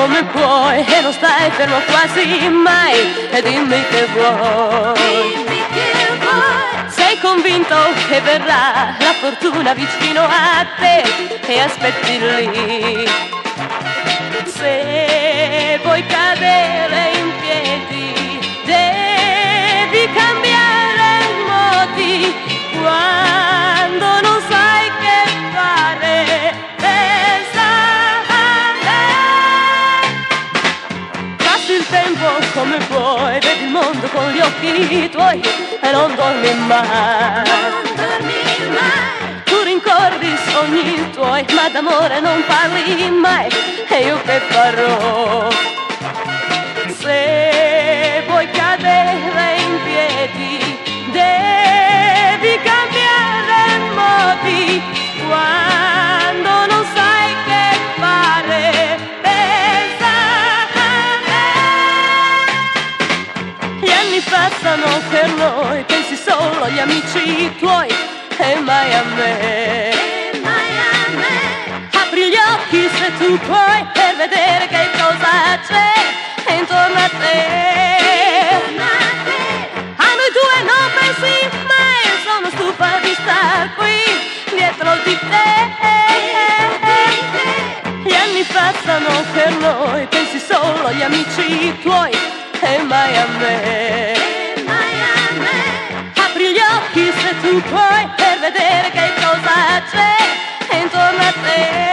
come puoi e non stai fermo quasi mai. E dimmi che vuoi. Sei convinto che verrà la fortuna vicino a te e aspetti lì. Se vuoi cadere in piedi devi cambiare modi. Quando non sai che fare pensa a me. Passi il tempo come vuoi, vedi il mondo con gli occhi tuoi e non dormi mai. Tu rincorri i sogni tuoi, ma d'amore non parli mai. E io che farò? Se vuoi cadere in piedi devi cambiare modi. Quando non sai che fare pensa a me. Gli anni passano per noi, pensi solo agli amici tuoi e mai a me. Apri gli occhi se tu puoi per vedere che cosa c'è intorno a te. A noi due non pensi mai, sono stufa di star qui dietro di te. Gli anni passano per noi, pensi solo agli amici tuoi e mai a me. Apri gli occhi se tu puoi per vedere che cosa c'è intorno a te.